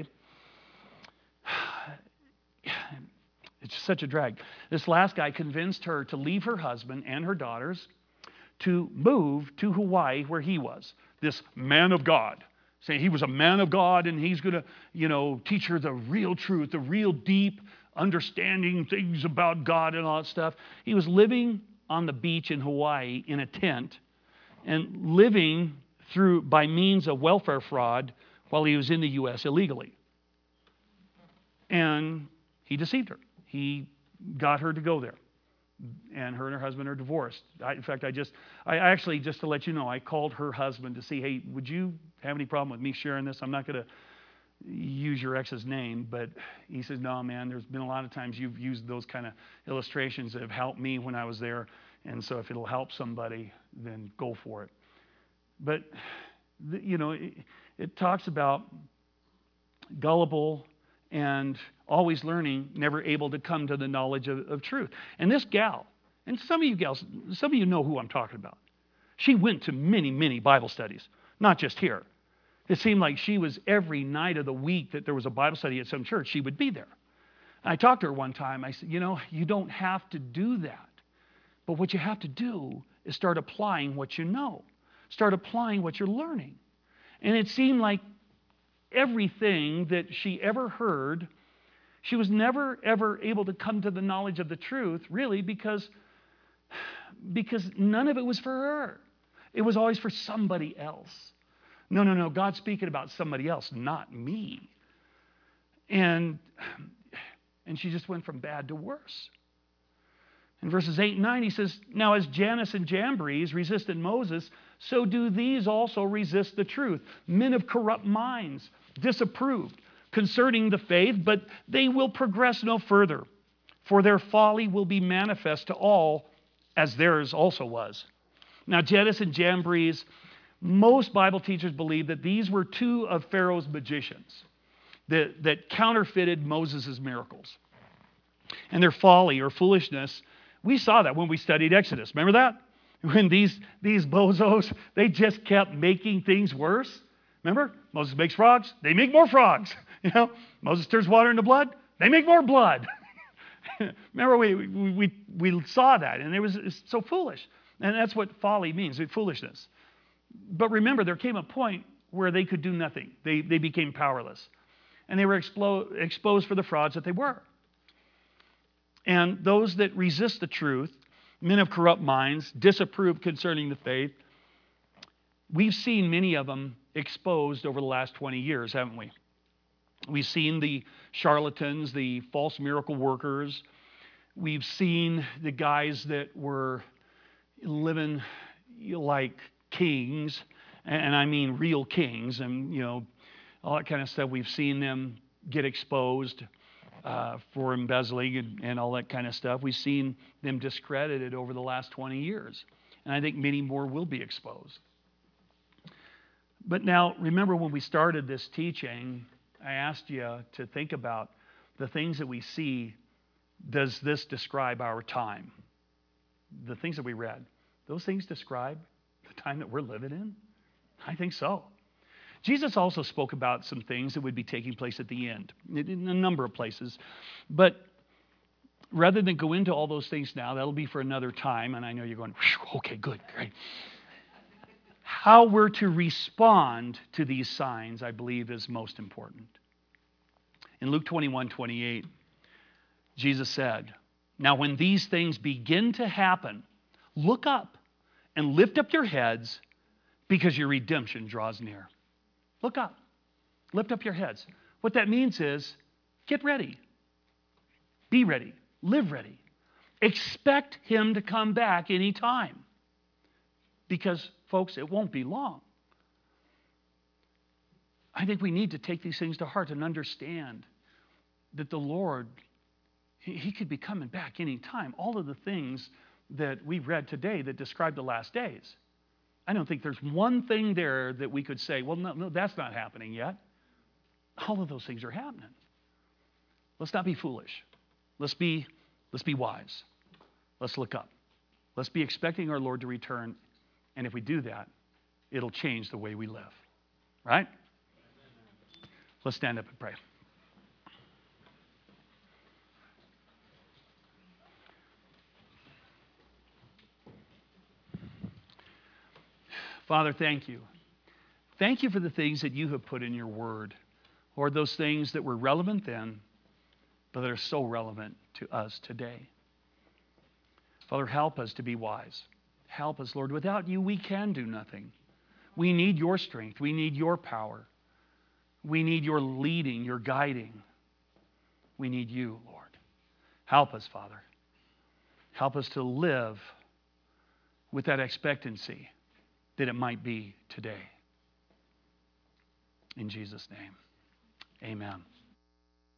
[SPEAKER 1] it's such a drag. This last guy convinced her to leave her husband and her daughters to move to Hawaii where he was, this man of God. Saying he was a man of God and he's going to, teach her the real truth, the real deep understanding things about God and all that stuff. He was living on the beach in Hawaii in a tent and living by means of welfare fraud while he was in the U.S. illegally. And he deceived her. He got her to go there. And her and her husband are divorced. In fact, I actually, just to let you know, I called her husband to see, hey, would you have any problem with me sharing this? I'm not going to use your ex's name, but he says, no, man, there's been a lot of times you've used those kind of illustrations that have helped me when I was there. And so if it'll help somebody, then go for it. But, it talks about gullible and always learning, never able to come to the knowledge of truth. And this gal, and some of you gals, some of you know who I'm talking about. She went to many, many Bible studies, not just here. It seemed like she was every night of the week that there was a Bible study at some church, she would be there. And I talked to her one time. I said, you don't have to do that. But what you have to do is start applying what you know. Start applying what you're learning. And it seemed like everything that she ever heard, she was never, ever able to come to the knowledge of the truth, really, because none of it was for her. It was always for somebody else. No. God's speaking about somebody else, not me. And she just went from bad to worse. In verses 8 and 9, he says, now as Jannes and Jambres resisted Moses, so do these also resist the truth. Men of corrupt minds, disapproved concerning the faith, but they will progress no further, for their folly will be manifest to all, as theirs also was. Now, Jannes and Jambres, most Bible teachers believe that these were two of Pharaoh's magicians that counterfeited Moses' miracles. And their folly or foolishness, we saw that when we studied Exodus. Remember that? When these bozos, they just kept making things worse. Remember? Moses makes frogs, they make more frogs. Moses turns water into blood, they make more blood. Remember, we saw that, and it's so foolish. And that's what folly means, foolishness. But remember, there came a point where they could do nothing. They became powerless. And they were exposed for the frauds that they were. And those that resist the truth, men of corrupt minds, disapprove concerning the faith, we've seen many of them exposed over the last 20 years, haven't we? We've seen the charlatans, the false miracle workers. We've seen the guys that were living like kings, and I mean real kings, and all that kind of stuff. We've seen them get exposed for embezzling and all that kind of stuff. We've seen them discredited over the last 20 years, and I think many more will be exposed. But now, remember when we started this teaching, I asked you to think about the things that we see. Does this describe our time? The things that we read, those things describe the time that we're living in? I think so. Jesus also spoke about some things that would be taking place at the end in a number of places. But rather than go into all those things now, that'll be for another time. And I know you're going, okay, good, great. How we're to respond to these signs, I believe, is most important. In Luke 21:28, Jesus said, now when these things begin to happen, look up and lift up your heads because your redemption draws near. Look up. Lift up your heads. What that means is get ready. Be ready. Live ready. Expect him to come back anytime. Because, folks, it won't be long. I think we need to take these things to heart and understand that the Lord, he could be coming back anytime. All of the things that we've read today that describe the last days. I don't think there's one thing there that we could say, well, no, that's not happening yet. All of those things are happening. Let's not be foolish. Let's be wise. Let's look up. Let's be expecting our Lord to return. And if we do that, it'll change the way we live. Right? Let's stand up and pray. Father, thank you. Thank you for the things that you have put in your word, or those things that were relevant then, but that are so relevant to us today. Father, help us to be wise. Help us, Lord. Without you, we can do nothing. We need your strength. We need your power. We need your leading, your guiding. We need you, Lord. Help us, Father. Help us to live with that expectancy that it might be today. In Jesus' name, amen.